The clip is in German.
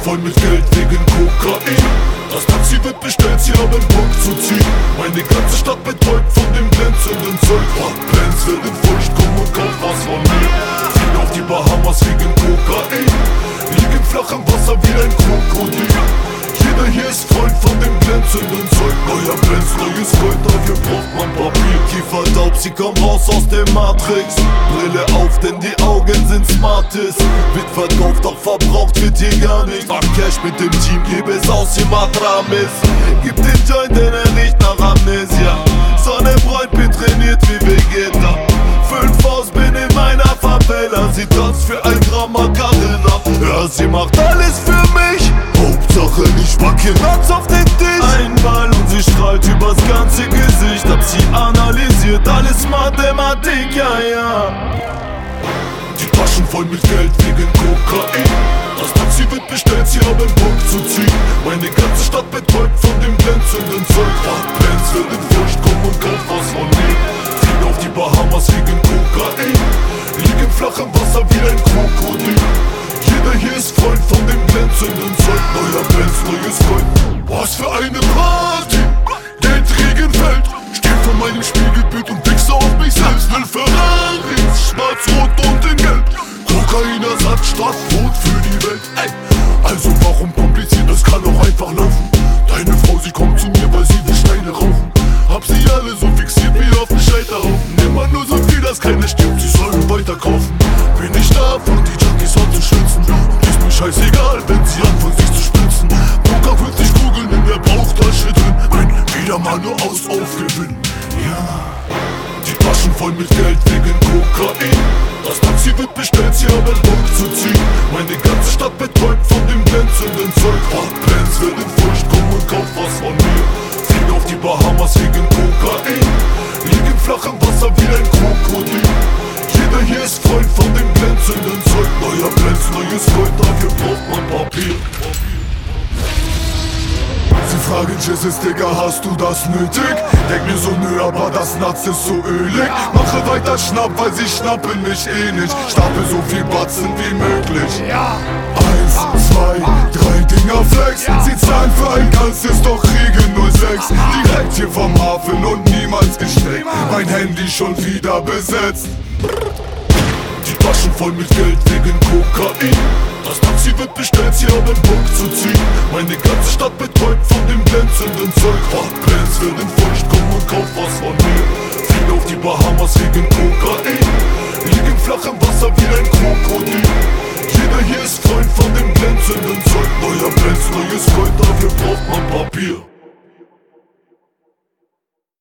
voll mit Geld wegen Kokain. Das Taxi wird bestellt, sie haben Bock zu ziehen. Meine ganze Stadt betäubt von dem glänzenden Zeug. Bands werden feucht, komm und kauf was von mir. Fliegen auf die Bahamas wegen Kokain. Liegen flach im Wasser wie ein Krokodil. Jeder hier ist Freund von dem glänzenden Zeug. Neuer Benz, neues Gold, dafür braucht man Papier. Kiefer taub, sie kommen raus aus der Matrix. Brille auf, denn die Augen sind Smarties. Wird verkauft, doch verbraucht wird hier gar nichts. Mach Cash mit dem Team, gebe es aus, hier Matramis. Gib den Joint, denn er riecht nach Amnesia. Sonne bräunt, bin trainiert wie Vegeta. 5 aus, bin in meiner Favela. Sie tanzt für 1 Gramm Macarena. Ja, sie macht alles für mich. Hauptsache ich pack hier Nuts auf den Tisch. Einmal und sie strahlt übers ganze Gesicht. Hab sie analysiert, alles Mathematik, ja, ja. Die Taschen voll mit Geld wegen Kokain. Das Taxi wird bestellt, sie haben Bock zu ziehen. Meine ganze Stadt betäubt von dem glänzenden Zeug. Bands werden feucht, komm und kauf was von mir. Fliegen auf die Bahamas wegen Kokain. Liegen flach im Wasser wie ein Krokodil. Jeder hier ist Freund von dem glänzenden Zeug. Neuer Benz, neues Gold. Was für eine Party! Geldregen fällt. Steh vor meinem Spiegelbild und wichse auf mich selbst. Will Ferraris, schwarz-rot und in Gelb. Kokainersatz statt Tod für die Welt. Ey, also warum kompliziert, das kann doch einfach laufen. Deine Frau, sie kommt zu mir, weil sie will Steine rauchen. Hab sie alle so fixiert wie auf den Scheiterhaufen. Immer nur so viel, dass keine stirbt, sie sollen weiter kaufen. Bin ich da, von die Junkies an zu schützen. Und ist mir scheißegal, wenn sie anfangen sich zu spritzen. Poker 50 Kugeln in der Bauchtasche drin. Bin wieder mal nur auf Gewinn. Ja. Die Taschen voll mit Geld wegen Kokain. Das Taxi wird bestellt, sie haben Bock zu ziehen. Meine ganze Stadt betäubt von dem glänzenden Zeug. Bands werden feucht, komm und kauf was von mir. Fliegen auf die Bahamas wegen Kokain. Liegen flach im Wasser wie ein Krokodil. Jeder hier ist Freund von dem glänzenden Zeug. Neuer Benz, neues Gold, dafür braucht man Papier. Sie fragen Jesus, Digga, hast du das nötig? Denk mir so, nö, aber das Nuts ist so ölig. Mache weiter Schnapp, weil sie schnappen mich eh nicht. Stapel so viel Batzen wie möglich. 1, 2, 3 Dinger Flex. Sie zahlen für ein ganzes, doch kriegen 06. Direkt hier vom Hafen und niemals gesteckt. Mein Handy schon wieder besetzt. Die Taschen voll mit Geld wegen Kokain. Das Taxi wird bestellt, sie haben Bock zu ziehen. Meine ganze Stadt betäubt von dem glänzenden Zeug. Bands werden feucht, komm und kauf was von mir. Fliegen auf die Bahamas wegen Kokain. Liegen flach im Wasser wie ein Krokodil. Jeder hier ist Freund von dem glänzenden Zeug. Neuer Benz, neues Gold, dafür braucht man Papier.